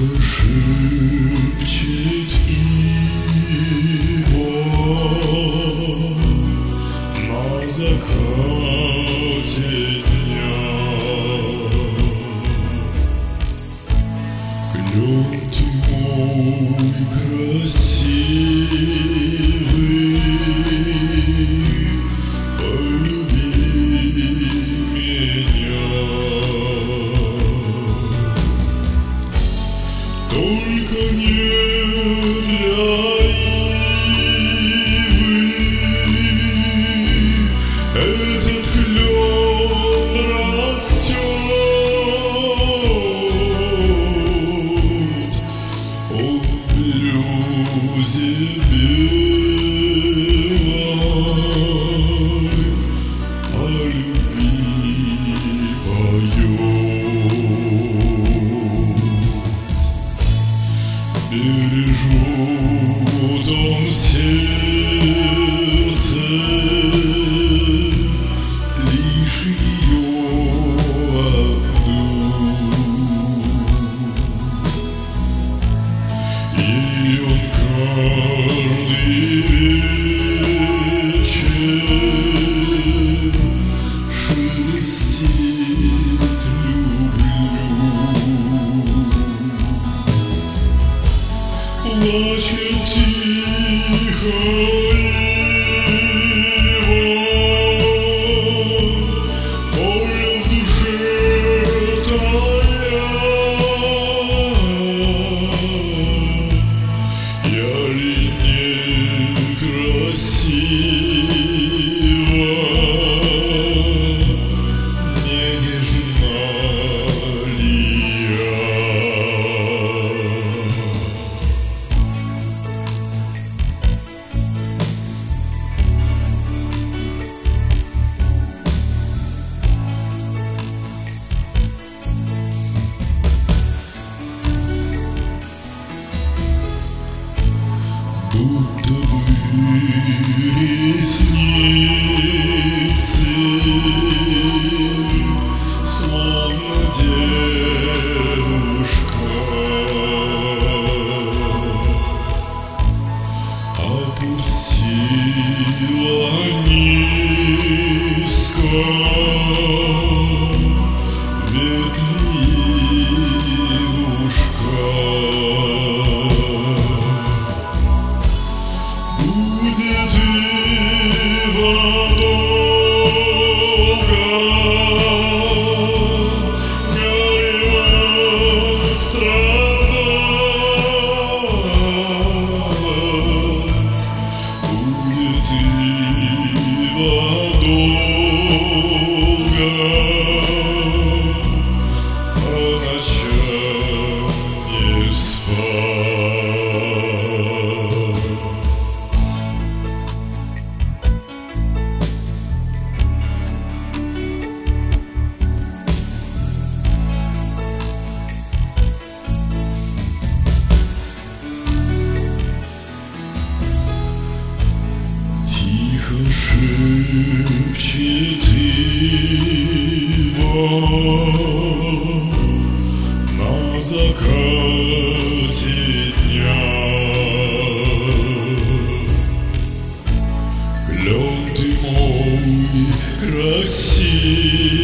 Тихо шепчет ива на закате дня. Клен ты мой красивый, полюби меня. Только не для ивы этот клен растет, он в березе белой о любви поет. Бережет он сердце лишь ее одну. И он каждый вечер шелестит люблю. Плачет тихо ива, боль в душе тая. Я ли некрасива, не нежна ли я? Будто бы ресницы, словно девушка, опустила низко ветвишка. Будет ива долго горевать, страдать. Будет ива долго, а ночам не спать. Тихо шепчет ива на закате дня. Клен ты мой красивый,